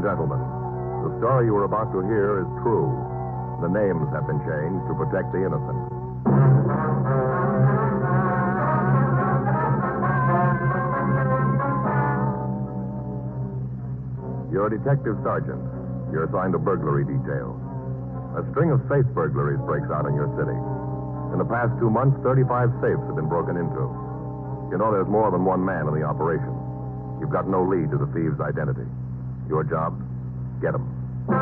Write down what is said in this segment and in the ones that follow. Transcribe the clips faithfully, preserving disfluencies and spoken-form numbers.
and gentlemen, the story you are about to hear is true. The names have been changed to protect the innocent. You're a detective sergeant. You're assigned a burglary detail. A string of safe burglaries breaks out in your city. In the past two months, thirty-five safes have been broken into. You know there's more than one man in the operation. You've got no lead to the thieves' identity. Your job? Get him.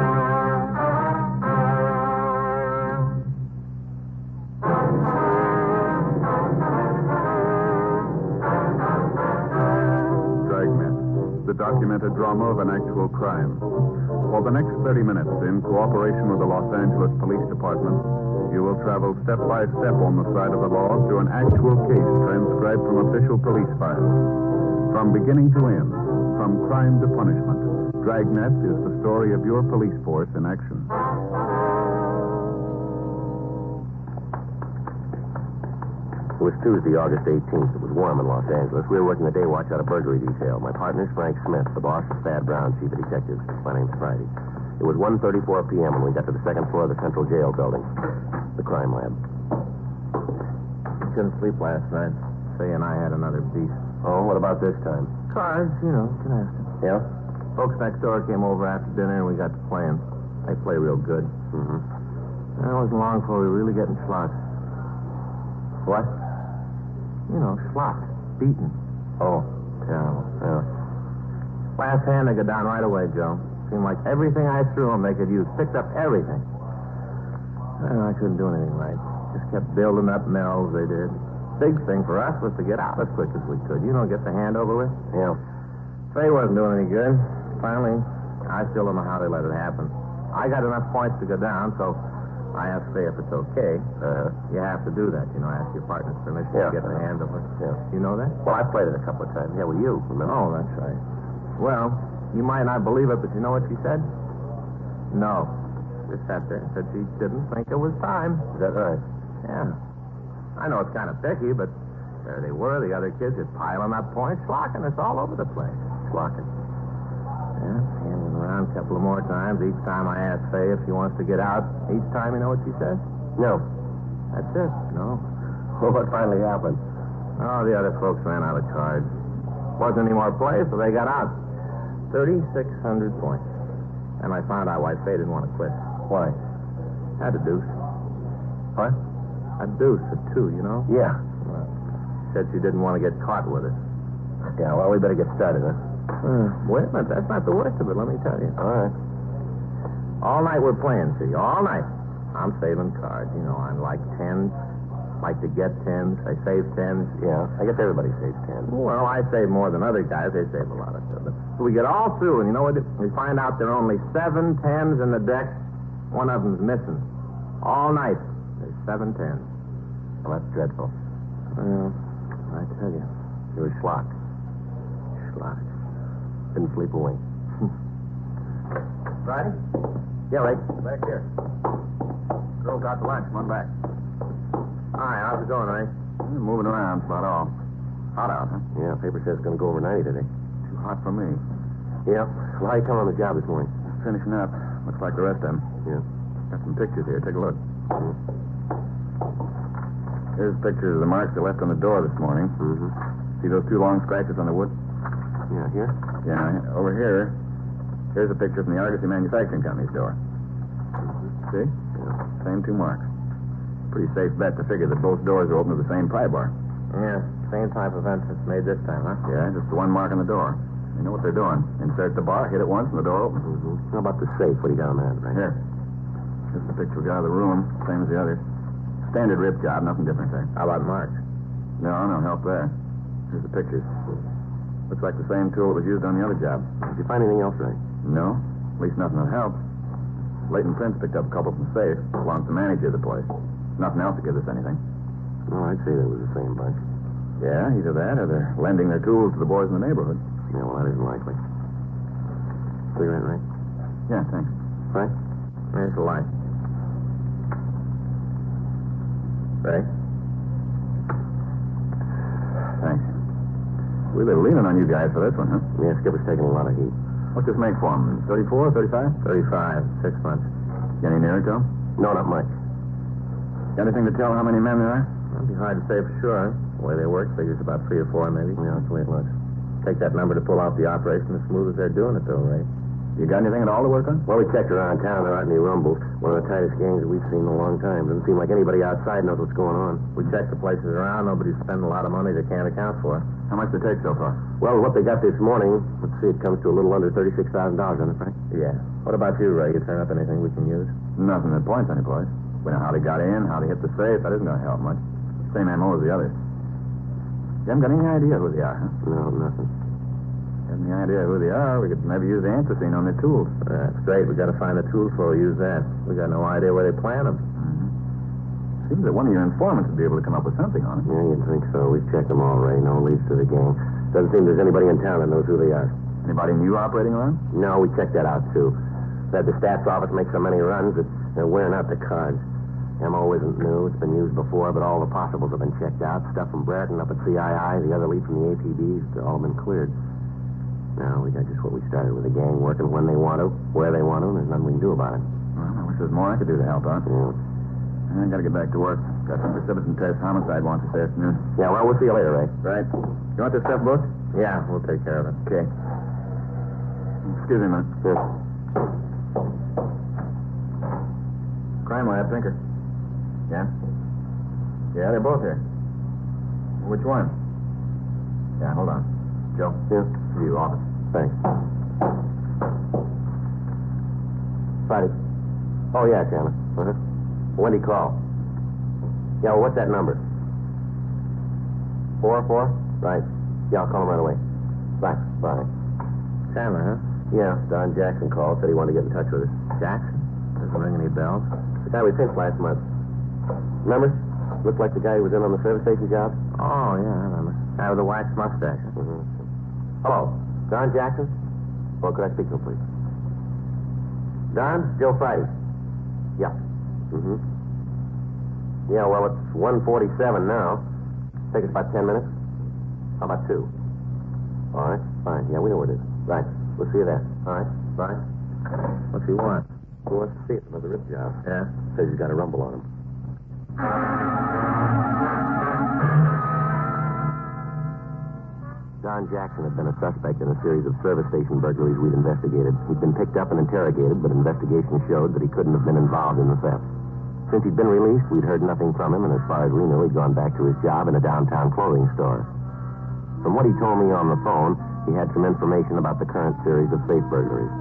Dragnet, the documented drama of an actual crime. For the next thirty minutes, in cooperation with the Los Angeles Police Department, you will travel step by step on the side of the law through an actual case transcribed from official police files. From beginning to end, from crime to punishment, Dragnet is the story of your police force in action. It was Tuesday, August eighteenth. It was warm in Los Angeles. We were working the day watch out of burglary detail. My partner's Frank Smith. The boss is Thad Brown, chief of detectives. My name's Friday. It was one thirty-four p.m. when we got to the second floor of the Central Jail building. The crime lab. Couldn't sleep last night. Say and I had another beast. Oh, what about this time? Cards, you know, can ask them. Yeah? Folks next door came over after dinner and we got to playing. They play real good. Mm-hmm. It wasn't long before we were really getting schlocked. What? You know, schlocked. Beaten. Oh. Terrible. Yeah. Last hand, they got down right away, Joe. Seemed like everything I threw them they could use. Picked up everything. Well, I couldn't do anything right. Just kept building up mills, they did. Big thing for us was to get out as quick as we could. You know, get the hand over with. Yeah. Faye wasn't doing any good. Finally, I still don't know how they let it happen. I got enough points to go down, so I asked Faye if it's okay. Uh-huh. You have to do that, you know, ask your partner's permission Yeah. to get the hand over. Yeah. You know that? Well, I played it a couple of times. Yeah, with you, remember? Oh, that's right. Well, you might not believe it, but you know what she said? No. Just sat there and said she didn't think it was time. Is that right? Yeah. I know it's kind of picky, but there they were, the other kids just piling up points, slocking us all over the place. Slocking. Yeah, handing around a couple of more times. Each time I ask Faye if she wants to get out, each time, you know what she says? No. That's it. No. Well, what finally happened? Oh, the other folks ran out of cards. Wasn't any more play, so they got out. thirty-six hundred points. And I found out why Faye didn't want to quit. Why? Had a deuce. What? A deuce, a two, you know? Yeah. Well, said she didn't want to get caught with it. Yeah, well, we better get started, huh? Uh, wait a minute, that's not the worst of it, let me tell you. All right. All night we're playing, see, all night. I'm saving cards, you know, I like tens, like to get tens, I save tens. Yeah, I guess everybody saves ten. Well, I save more than other guys, they save a lot of stuff. So we get all through, and you know what? We find out there are only seven tens in the deck. One of them's missing. All night, there's seven tens. Well, that's dreadful. Well, I tell you. You were schlocked. Schlocked. Didn't sleep a wink. Friday? Yeah, right. Back here. Girls out to lunch. Come on back. Hi, how's it going, Ray? You're moving around, about all. Hot out, huh? Yeah, paper says it's going to go over ninety today. Too hot for me. Yeah. Well, how you coming on the job this morning? Finishing up. Looks like the rest of them. Yeah. Got some pictures here. Take a look. Mm-hmm. Here's pictures of the marks they left on the door this morning. Mm-hmm. See those two long scratches on the wood? Yeah, here? Yeah, over here. Here's a picture from the Argosy Manufacturing Company's door. See? Yeah. Same two marks. Pretty safe bet to figure that both doors are open to the same pry bar. Yeah, same type of entrance made this time, huh? Yeah, just the one mark on the door. They know what they're doing. Insert the bar, hit it once, and the door opens. Mm-hmm. How about the safe? What do you got on that, right? Here. This is the picture we got of the room, same as the others. Standard rip job, nothing different there. How about marks? No, no help there. Here's the pictures. Looks like the same tool that was used on the other job. Did you find anything else, Ray? No, at least nothing that helps. Leighton Prince picked up a couple from the safe. Belongs to the manager of the place. Nothing else to give us anything. No, I'd say that was the same bunch. Yeah, either that or they're lending their tools to the boys in the neighborhood. Yeah, well, that isn't likely. Cigarette, Ray? Yeah, thanks. Right? There's the light. Ray? Thanks. We were leaning on you guys for this one, huh? Yeah, Skipper's taking a lot of heat. What's this make for him? thirty-four, thirty-five? thirty-five, six months. Get any nearer to him? No, not much. Got anything to tell how many men there are? It'll be hard to say for sure. The way they work figures about three or four, maybe. Yeah, that's the way it looks. Take that number to pull off the operation as smooth as they're doing it, though, Ray. You got anything at all to work on? Well, we checked around town. There aren't any rumbles. One of the tightest gangs that we've seen in a long time. Doesn't seem like anybody outside knows what's going on. We checked the places around. Nobody's spending a lot of money they can't account for. How much did it take so far? Well, what they got this morning, let's see, it comes to a little under thirty-six thousand dollars, doesn't it, Frank? Yeah. What about you, Ray? You turn up anything we can use? Nothing that points anyplace. We know how they got in, how they hit the safe. That isn't going to help much. Same M O as the others. You haven't got any idea who they are, huh? No, nothing. You have any idea who they are? We could maybe use the anthracene on their tools. That's great. We got to find the tool before we use that. We got no idea where they plant them. Mm-hmm. Seems that one of your informants would be able to come up with something on it. Yeah, you'd think so. We've checked them all, Ray. No leads to the gang. Doesn't seem there's anybody in town that knows who they are. Anybody new operating around? No, we checked that out, too. Said the stats office makes so many runs that they're wearing out the cards. M O isn't new. It's been used before, but all the possibles have been checked out. Stuff from Brereton up at C I I, the other lead from the A P B's, they've all been cleared. Now, we got just what we started with, the gang working when they want to, where they want to, and there's nothing we can do about it. Well, I wish there was more I could do to help out. Yeah. I got to get back to work. Got some precipitin test homicide wants this afternoon. Yeah, well, we'll see you later, Ray. Right. You want this stuff booked? Yeah, we'll take care of it. Okay. Excuse me, man. Sure. Crime lab, Tinker. Yeah? Yeah, they're both here. Which one? Yeah, hold on. Joe? Yeah. To you, office. Thanks. Friday. Oh, yeah, Chandler. Uh-huh. When did he call? Yeah, well, what's that number? Four, four? Right. Yeah, I'll call him right away. Bye. Bye. Chandler, huh? Yeah, Don Jackson called. Said he wanted to get in touch with us. Jackson? Doesn't ring any bells. The guy we pinched last month. Remember? Looked like the guy who was in on the service station job. Oh, yeah, I remember. Guy with the waxed mustache. Mm-hmm. Hello. Don Jackson? Well, could I speak to him, please? Don? Joe Friday. Yeah. Mm-hmm. Yeah, well, it's one forty-seven now. Take us about ten minutes. How about two? All right, fine. Yeah, we know where it is. Right. We'll see you there. All right. Bye. What's he want? He wants to see it. Another rip job. Yeah? Says he's got a rumble on him. Don Jackson had been a suspect in a series of service station burglaries we'd investigated. He'd been picked up and interrogated, but investigation showed that he couldn't have been involved in the theft. Since he'd been released, we'd heard nothing from him, and as far as we knew, he'd gone back to his job in a downtown clothing store. From what he told me on the phone, he had some information about the current series of safe burglaries.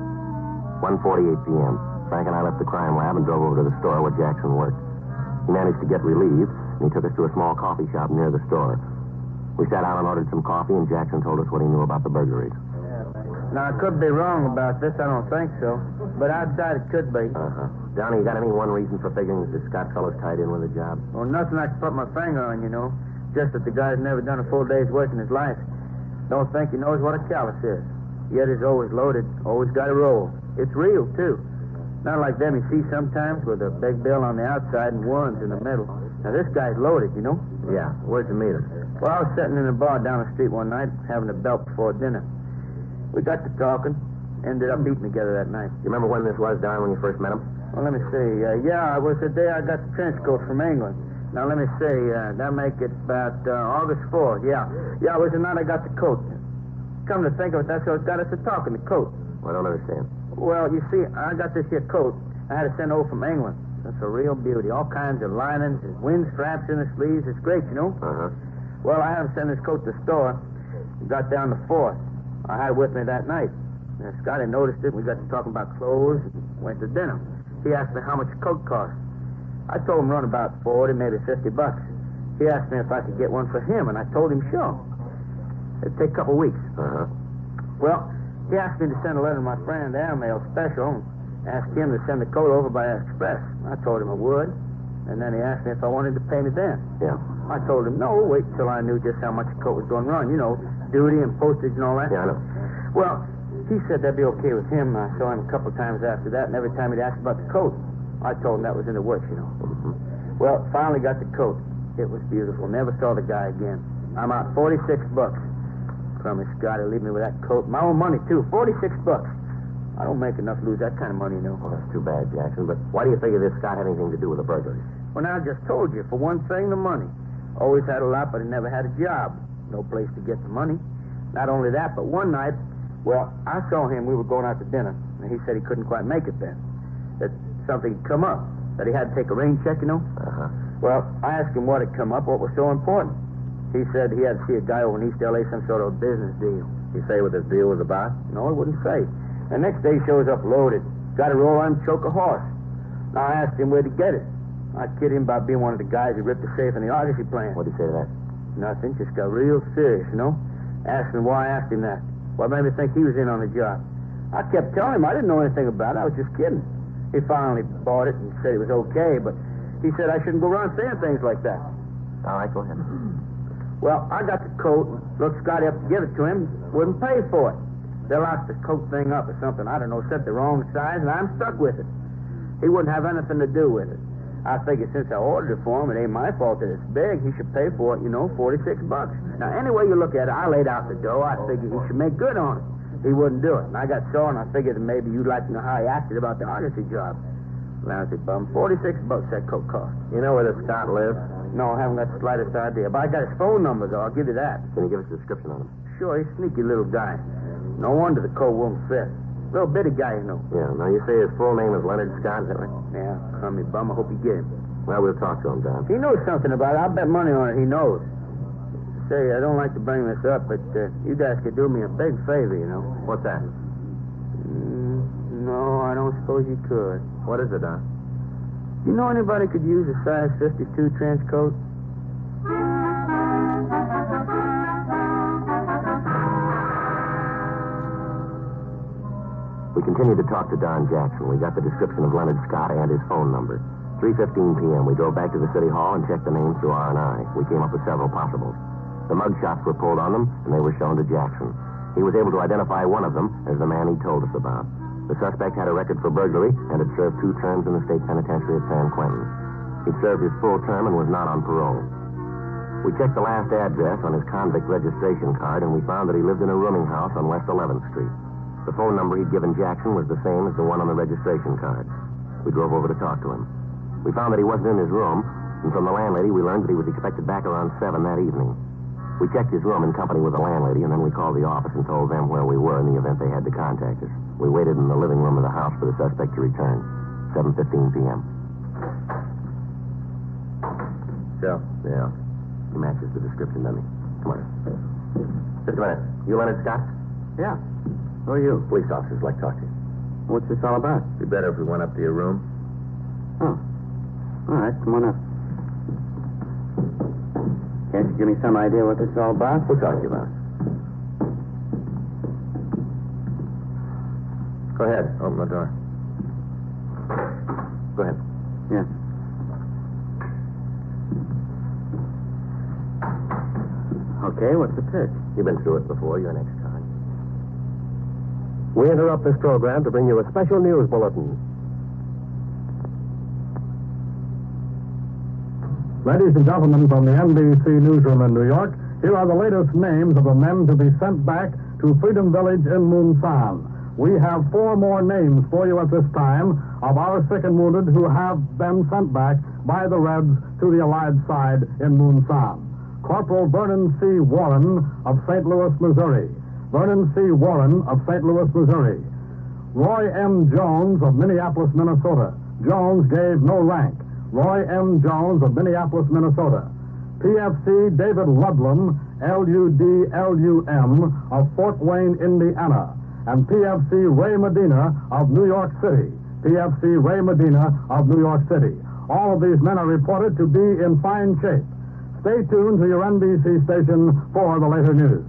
one forty-eight p.m. Frank and I left the crime lab and drove over to the store where Jackson worked. He managed to get relieved, and he took us to a small coffee shop near the store. We sat down and ordered some coffee, and Jackson told us what he knew about the burglaries. Now, I could be wrong about this. I don't think so. But outside it could be. Uh-huh. Donnie, you got any one reason for figuring that the Scott fellow's tied in with the job? Well, nothing I can put my finger on, you know. Just that the guy's never done a full day's work in his life. Don't think he knows what a callus is. Yet he's always loaded, always got a roll. It's real, too. Not like them you see sometimes with a big bill on the outside and ones in the middle. Now, this guy's loaded, you know. Yeah. Where'd you meet him? Well, I was sitting in a bar down the street one night, having a belt before dinner. We got to talking, ended up eating together that night. You remember when this was, Don, when you first met him? Well, let me see. Uh, yeah, it was the day I got the trench coat from England. Now, let me see. Uh, that make it about uh, August fourth. Yeah. Yeah, it was the night I got the coat. Come to think of it, that's what got us to talking, the coat. Well, I don't understand. Well, you see, I got this here coat. I had to send over from England. That's a real beauty. All kinds of linings and wind straps in the sleeves. It's great, you know. Uh-huh. Well, I had him send this coat to the store. We got down the fourth. I had it with me that night. Now, Scotty noticed it. We got to talking about clothes and went to dinner. He asked me how much the coat cost. I told him run about forty, maybe fifty bucks. He asked me if I could get one for him, and I told him sure. It'd take a couple weeks. Uh-huh. Well, he asked me to send a letter to my friend, Airmail Special, and asked him to send the coat over by express. I told him I would, and then he asked me if I wanted to pay me then. Yeah. I told him, no, wait till I knew just how much the coat was going to run. You know, duty and postage and all that. Yeah, I know. Well, he said that'd be okay with him. I saw him a couple of times after that, and every time he'd ask about the coat, I told him that was in the works, you know. Mm-hmm. Well, finally got the coat. It was beautiful. Never saw the guy again. I'm out forty-six bucks. Crummy Scotty leave me with that coat. My own money, too. forty-six bucks. I don't make enough to lose that kind of money, you know. Well, that's too bad, Jackson. But why do you figure this Scott had anything to do with the burglary? Well, now, I just told you. For one thing, the money. Always had a lot, but he never had a job. No place to get the money. Not only that, but one night, well, I saw him. We were going out to dinner, and he said he couldn't quite make it then. That something had come up. That he had to take a rain check, you know. Uh-huh. Well, I asked him what had come up, what was so important. He said he had to see a guy over in East L A, some sort of business deal. You say what this deal was about? No, he wouldn't say. The next day he shows up loaded. Got a roll on him, choke a horse. Now, I asked him where to get it. I kid him about being one of the guys who ripped the safe in the Argosy plant. What did he say to that? Nothing, just got real serious, you know. Asked him why I asked him that. What made me think he was in on the job? I kept telling him I didn't know anything about it. I was just kidding. He finally bought it and said it was okay, but he said I shouldn't go around saying things like that. All right, go ahead. Well, I got the coat, looked Scotty up to give it to him, wouldn't pay for it. They locked the coat thing up or something, I don't know, set the wrong size, and I'm stuck with it. He wouldn't have anything to do with it. I figured since I ordered it for him, it ain't my fault that it's big. He should pay for it, you know, forty-six bucks. Now, any way you look at it, I laid out the dough. I figured he should make good on it. He wouldn't do it. And I got sore, and I figured that maybe you'd like to know how he acted about the Argosy job. Lousy bum. forty-six bucks that coat cost. You know where this Scott lives? No, I haven't got the slightest idea. But I got his phone number, though. I'll give you that. Can you give us a description on him? Sure, he's a sneaky little guy. No wonder the coat won't fit. Little bitty guy, you know. Yeah, now you say his full name is Leonard Scott, is that right? Yeah, crummy bum. I hope you get him. Well, we'll talk to him, Don. He knows something about it. I'll bet money on it he knows. Say, I don't like to bring this up, but uh, you guys could do me a big favor, you know. What's that? Mm, no, I don't suppose you could. What is it, Don? You know anybody could use a size fifty-two trench coat? We continued to talk to Don Jackson. We got the description of Leonard Scott and his phone number. three fifteen p.m. We drove back to the city hall and checked the names through R and I. We came up with several possibles. The mug shots were pulled on them, and they were shown to Jackson. He was able to identify one of them as the man he told us about. The suspect had a record for burglary and had served two terms in the state penitentiary at San Quentin. He'd served his full term and was not on parole. We checked the last address on his convict registration card, and we found that he lived in a rooming house on West eleventh Street. The phone number he'd given Jackson was the same as the one on the registration card. We drove over to talk to him. We found that he wasn't in his room, and from the landlady we learned that he was expected back around seven that evening. We checked his room in company with the landlady, and then we called the office and told them where we were in the event they had to contact us. We waited in the living room of the house for the suspect to return. seven fifteen p.m. Joe? Yeah. He matches the description, doesn't he? Come on. Just a minute. You Leonard Scott? Yeah. Who are you? Police officers like to talk to you. What's this all about? It'd be better if we went up to your room. Oh. All right, come on up. Can't you give me some idea what this is all about? We'll talk to you about it. Go ahead. Open the door. Go ahead. Yeah. Okay, what's the pitch? You've been through it before. You're next time. We interrupt this program to bring you a special news bulletin. Ladies and gentlemen from the N B C newsroom in New York, here are the latest names of the men to be sent back to Freedom Village in Munsan. We have four more names for you at this time of our sick and wounded who have been sent back by the Reds to the Allied side in Munsan. Corporal Vernon C. Warren of Saint Louis, Missouri. Vernon C. Warren of Saint Louis, Missouri. Roy M. Jones of Minneapolis, Minnesota. Jones gave no rank. Roy M. Jones of Minneapolis, Minnesota. P F C David Ludlum, L U D L U M, of Fort Wayne, Indiana. And P F C Ray Medina of New York City. P F C Ray Medina of New York City. All of these men are reported to be in fine shape. Stay tuned to your N B C station for the later news.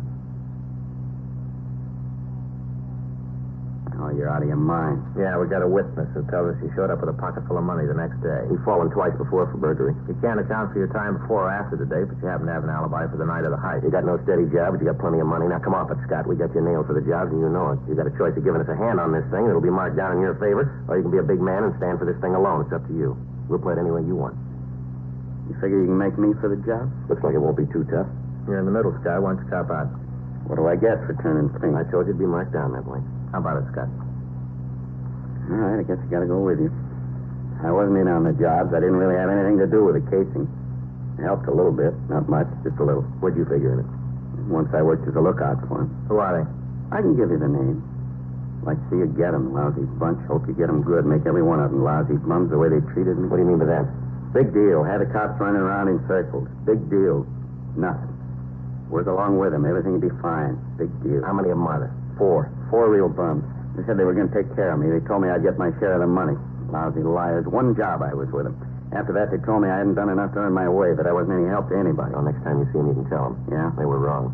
Oh, you're out of your mind. Yeah, we got a witness who tells us he showed up with a pocket full of money the next day. He's fallen twice before for burglary. You can't account for your time before or after today, but you happen to have an alibi for the night of the heist. You got no steady job, but you got plenty of money. Now, come off it, Scott. We got you nailed for the jobs, and you know it. You got a choice of giving us a hand on this thing. It'll be marked down in your favor, or you can be a big man and stand for this thing alone. It's up to you. We'll play it any way you want. You figure you can make me for the job? Looks like it won't be too tough. You're in the middle, Scott. Why don't you cop out? What do I get for turning pink? I told you it'd be marked down that way. How about it, Scott? All right, I guess I gotta go with you. I wasn't in on the jobs. I didn't really have anything to do with the casing. It helped a little bit. Not much, just a little. What'd you figure in it? Once I worked as a lookout for him. Who are they? I can give you the name. Like to see you get 'em, lousy bunch. Hope you get 'em good. Make every one of 'em lousy bums the way they treated me. What do you mean by that? Big deal. Had the cops running around in circles. Big deal. Nothing. Work along with 'em. Everything would be fine. Big deal. How many of them are there? Four. Four real bums. They said they were going to take care of me. They told me I'd get my share of the money. Lousy liars. One job I was with them. After that, they told me I hadn't done enough to earn my way, that I wasn't any help to anybody. Well, next time you see them, you can tell them. Yeah? They were wrong.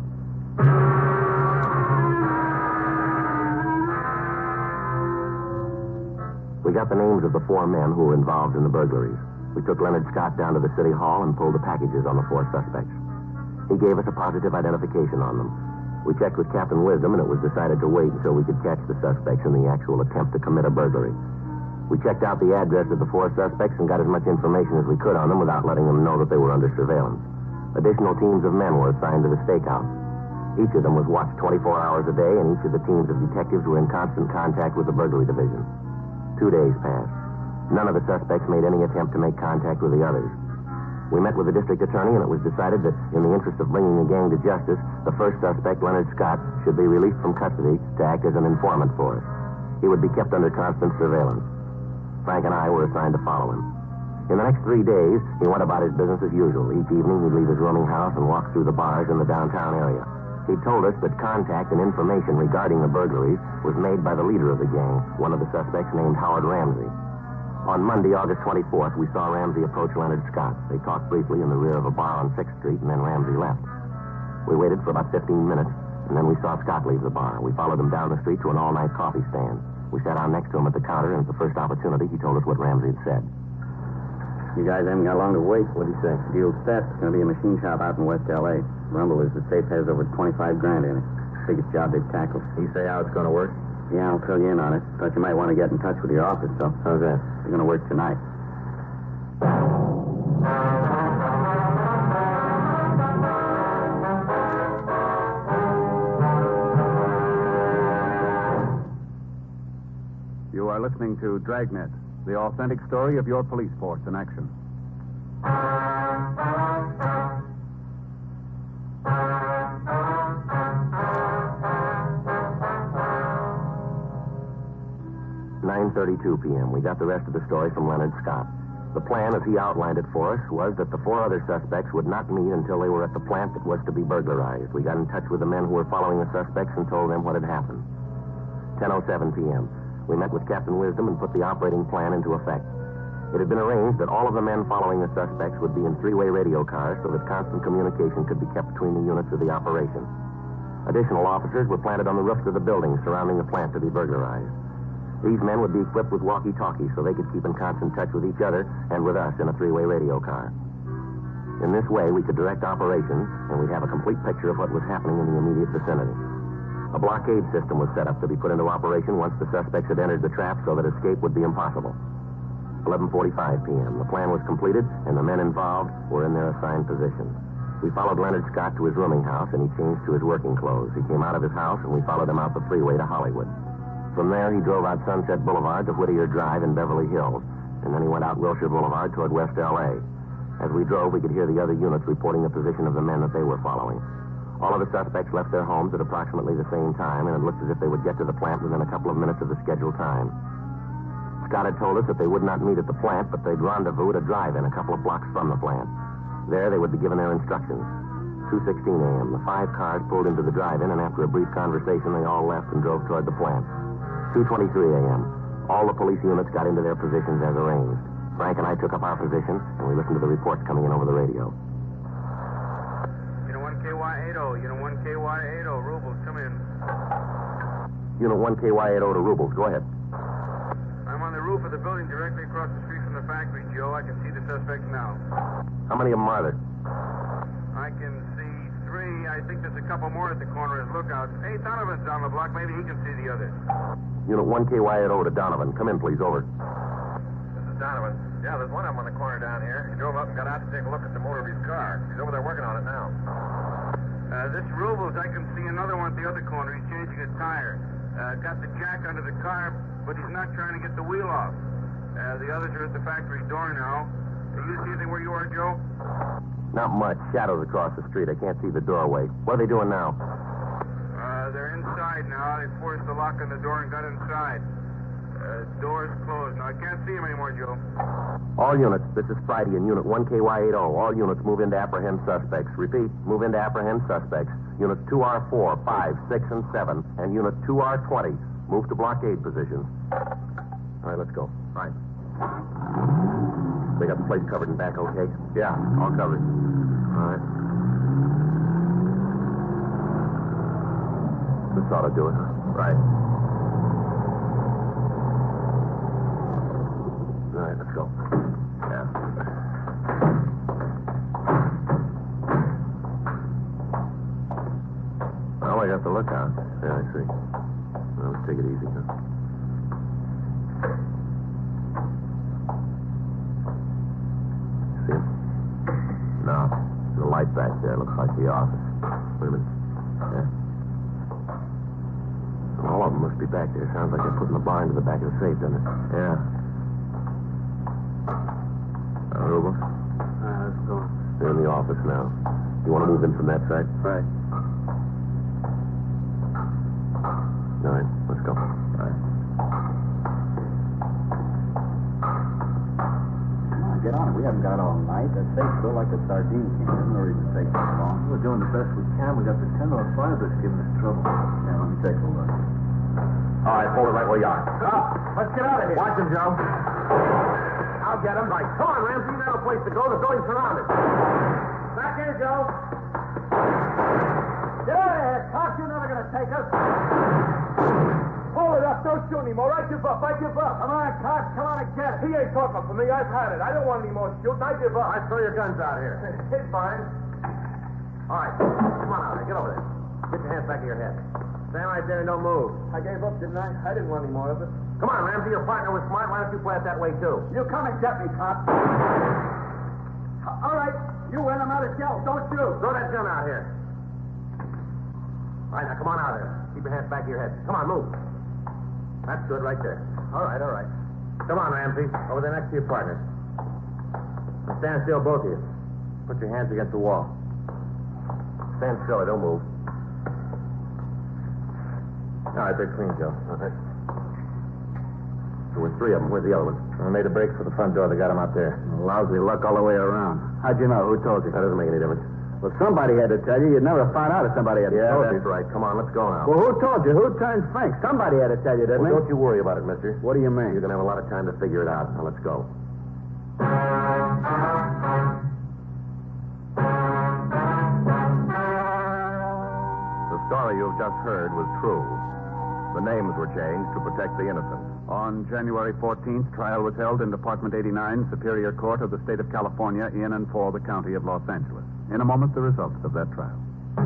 We got the names of the four men who were involved in the burglaries. We took Leonard Scott down to the city hall and pulled the packages on the four suspects. He gave us a positive identification on them. We checked with Captain Wisdom, and it was decided to wait until we could catch the suspects in the actual attempt to commit a burglary. We checked out the address of the four suspects and got as much information as we could on them without letting them know that they were under surveillance. Additional teams of men were assigned to the stakeout. Each of them was watched twenty-four hours a day, and each of the teams of detectives were in constant contact with the burglary division. Two days passed. None of the suspects made any attempt to make contact with the others. We met with the district attorney, and it was decided that in the interest of bringing the gang to justice, the first suspect, Leonard Scott, should be released from custody to act as an informant for us. He would be kept under constant surveillance. Frank and I were assigned to follow him. In the next three days, he went about his business as usual. Each evening, he'd leave his rooming house and walk through the bars in the downtown area. He told us that contact and information regarding the burglaries was made by the leader of the gang, one of the suspects named Howard Ramsey. On Monday, August twenty-fourth, we saw Ramsey approach Leonard Scott. They talked briefly in the rear of a bar on sixth street, and then Ramsey left. We waited for about fifteen minutes, and then we saw Scott leave the bar. We followed him down the street to an all-night coffee stand. We sat down next to him at the counter, and at the first opportunity, he told us what Ramsey had said. You guys haven't got long to wait. What'd he say? Deal set. It's going to be a machine shop out in West L A. Rumble is the safe has over twenty-five grand in it. Biggest job they've tackled. You say how it's going to work? Yeah, I'll fill you in on it. Thought you might want to get in touch with your office, so. How's that? You're going to work tonight. You are listening to Dragnet, the authentic story of your police force in action. nine thirty-two p.m. We got the rest of the story from Leonard Scott. The plan, as he outlined it for us, was that the four other suspects would not meet until they were at the plant that was to be burglarized. We got in touch with the men who were following the suspects and told them what had happened. ten oh seven p.m. We met with Captain Wisdom and put the operating plan into effect. It had been arranged that all of the men following the suspects would be in three-way radio cars so that constant communication could be kept between the units of the operation. Additional officers were planted on the roofs of the buildings surrounding the plant to be burglarized. These men would be equipped with walkie-talkies so they could keep in constant touch with each other and with us in a three-way radio car. In this way, we could direct operations, and we'd have a complete picture of what was happening in the immediate vicinity. A blockade system was set up to be put into operation once the suspects had entered the trap so that escape would be impossible. eleven forty-five p.m. The plan was completed, and the men involved were in their assigned positions. We followed Leonard Scott to his rooming house, and he changed to his working clothes. He came out of his house, and we followed him out the freeway to Hollywood. From there, he drove out Sunset Boulevard to Whittier Drive in Beverly Hills, and then he went out Wilshire Boulevard toward West L A. As we drove, we could hear the other units reporting the position of the men that they were following. All of the suspects left their homes at approximately the same time, and it looked as if they would get to the plant within a couple of minutes of the scheduled time. Scott had told us that they would not meet at the plant, but they'd rendezvous at a drive-in a couple of blocks from the plant. There, they would be given their instructions. two sixteen a.m., the five cars pulled into the drive-in, and after a brief conversation, they all left and drove toward the plant. two twenty-three a.m., all the police units got into their positions as arranged. Frank and I took up our position, and we listened to the reports coming in over the radio. Unit one K Y eighty, Unit one K Y eighty, Rubles, come in. Unit one K Y eighty to Rubles, go ahead. I'm on the roof of the building directly across the street from the factory, Joe. I can see the suspects now. How many of them are there? I can see three. I think there's a couple more at the corner as lookouts. Hey, Donovan's down the block. Maybe he can see the others. Unit one K Y eighty to Donovan. Come in, please. Over. This is Donovan. Yeah, there's one of them on the corner down here. He drove up and got out to take a look at the motor of his car. He's over there working on it now. Uh, this Rubles, I can see another one at the other corner. He's changing a tire. Uh, got the jack under the car, but he's not trying to get the wheel off. Uh, the others are at the factory door now. Do you see anything where you are, Joe? Not much. Shadows across the street. I can't see the doorway. What are they doing now? Uh, they're inside now. They forced the lock on the door and got inside. Uh, door's closed. Now, I can't see him anymore, Joe. All units, this is Friday in Unit one K Y eighty. All units move in to apprehend suspects. Repeat, move in to apprehend suspects. Units two R four, five, six, and seven, and Unit two R twenty. Move to blockade positions. All right, let's go. Right. They got the place covered in back, okay? Yeah, all covered. All right. This ought to do it. Right. All right, let's go. Yeah. Well, I got the lookout. Yeah, I see. Well, let's take it easy, huh? See him? No. The light back there looks like the office. Wait a minute. Yeah. All of them must be back there. Sounds like they're putting the bar into the back of the safe, doesn't it? Yeah. Uh, Rubel? Uh, let's go. They're in the office now. You want to move in from that side? Right. All right, let's go. All right. Come on, get on it. We haven't got all night. That safe's still like a sardine can. There's no reason to take so long. We're doing the best we can. We got the ten oh five that's giving us trouble. Yeah, let me take a look. All right, hold it right where you are. Let's get out of here. Watch him, Joe. I'll get him. Right. Come on, Ramsey. You got a place to go. The building's surrounded. Back here, Joe. Get out of here, Cox. You're never going to take us. Hold it up. Don't shoot anymore. I give up. I give up. Come on, Cox. Come on and get it. He ain't talking for me. I've had it. I don't want any more shooting. I give up. I throw your guns out here. It's fine. All right. Come on out here. Get over there. Get your hands back of your head. Stand right there and don't move. I gave up, didn't I? I didn't want any more of it. Come on, Ramsey. Your partner was smart. Why don't you play it that way, too? You come and get me, Cox. All right. You win. I'm out of shell. Don't shoot. Throw that gun out here. All right, now come on out of there. Keep your hands back of your head. Come on, move. That's good right there. All right, all right. Come on, Ramsey. Over there next to your partner. Now stand still, both of you. Put your hands against the wall. Stand still or don't move. All right, they're clean, Joe. All right. There were three of them. Where's the other one? I made a break for the front door. They got him out there. Lousy luck all the way around. How'd you know? Who told you? That doesn't make any difference. Well, somebody had to tell you. You'd never find out if somebody had Yeah, told that's you. right. Come on, let's go now. Well, who told you? Who turned Frank? Somebody had to tell you, didn't Well, they? don't you worry about it, mister. What do you mean? You're going to have a lot of time to figure it out. Now, let's go. The story you've just heard was true. The names were changed to protect the innocent. On January fourteenth, trial was held in Department eighty-nine, Superior Court of the State of California, in and for the County of Los Angeles. In a moment, the results of that trial.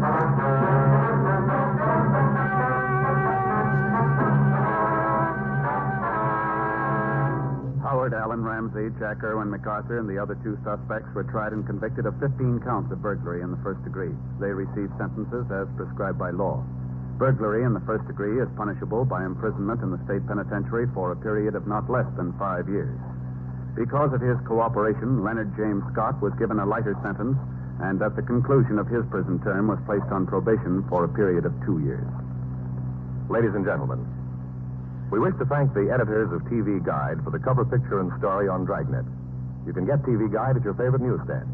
Howard Allen Ramsey, Jack Irwin MacArthur, and the other two suspects were tried and convicted of fifteen counts of burglary in the first degree. They received sentences as prescribed by law. Burglary in the first degree is punishable by imprisonment in the state penitentiary for a period of not less than five years. Because of his cooperation, Leonard James Scott was given a lighter sentence, and at the conclusion of his prison term was placed on probation for a period of two years. Ladies and gentlemen, we wish to thank the editors of T V Guide for the cover picture and story on Dragnet. You can get T V Guide at your favorite newsstand.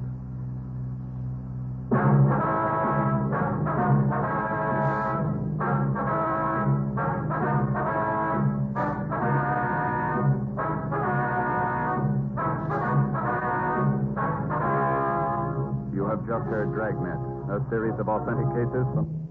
You have just heard Dragnet, a series of authentic cases from...